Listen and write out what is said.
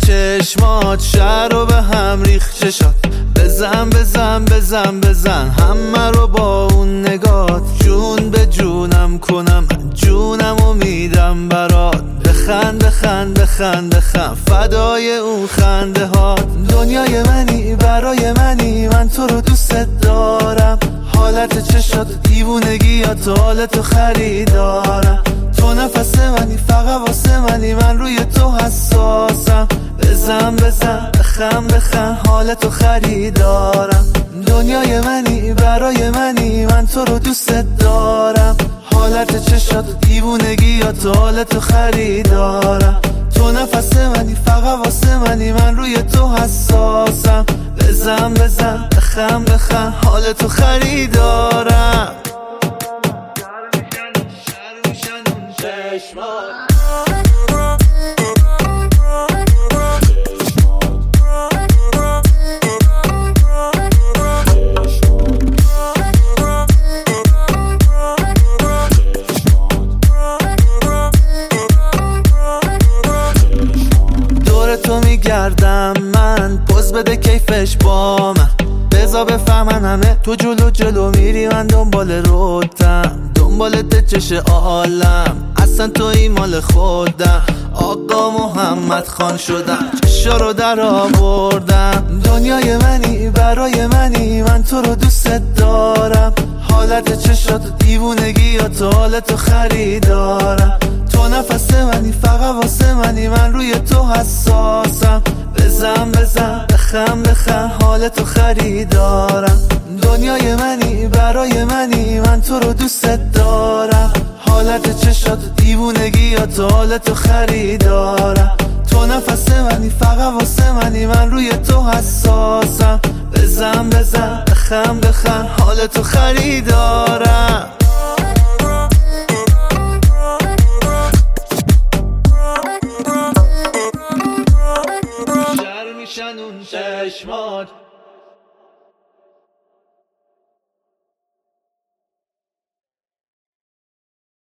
چشمات شهر رو به هم ریخت، چشات بزن بزن بزن بزن همه رو با اون نگات، جون به جونم کنم جونمو میدم برات، بخند بخند بخند بخند فدای اون خنده هات. دنیای منی برای منی، من تو رو دوست دارم، حالت چشات دیوونگیات حالتو خریدارم، تو نفس منی فقط واسه منی، من روی تو حساسم، بزن بزن بخند بخند حالتو خریدارم. دنیای منی برای منی، من تو رو دوست دارم، حالت چشات دیوونگیات حالتو خریدارم، تو نفس منی فقط واسه منی، من روی تو حساسم، بزن بزن بخند بخند حالتو خریدارم. دور تو میگردم من، پوز بده کیفش با من، بذار بفهمن همه تو جلو جلو میری، من دنبال روتم، دنبال دچش عالم، اصلا توی مال خودم، آقا محمد خان شدم، چشا رو در آوردم. دنیای منی برای منی، من تو رو دوست دارم، حالت چشات دیوونگیات حالتو خریدارم، تو نفس منی فقط واسه منی، من روی تو حساسم، بزن بزن بخند بخند حالتو خریدارم. دنیای منی برای منی، من تو رو دوست دارم، حالت چشات دیوونگیات حالتو خریدارم، تو نفس منی فقط واسه منی، من روی تو حساسم، بزن بزن بخند بخند حالتو خریدارم.